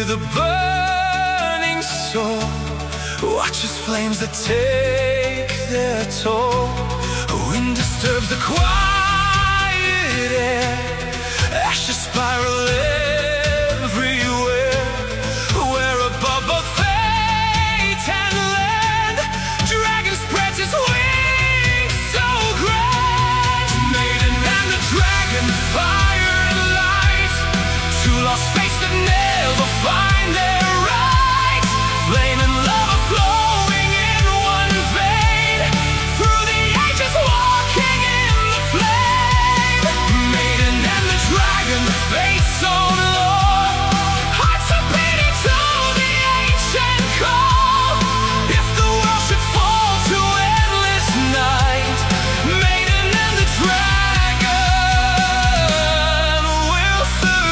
with a burning soul, watch as flames that take their toll. Wind disturbs the quiet air, ashes spiral everywhere. Where above both fate and land, dragon spreads his wings so grand. Maiden and the dragon, fire and light, two lost fates that never find their right. Flame and love are flowing in one vein, through the ages walking in the flame. Maiden and the dragon, fate's own law, hearts are beating to the ancient call. If the world should fall to endless night, Maiden and the dragon will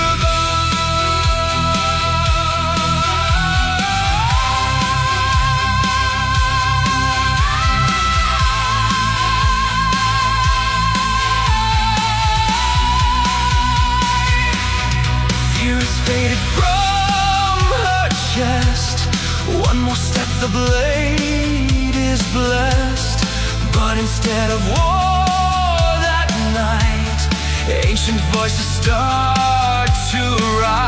Tears faded from her chest. One more step, the blade is blessed. But instead of war that night, ancient voices start to rise.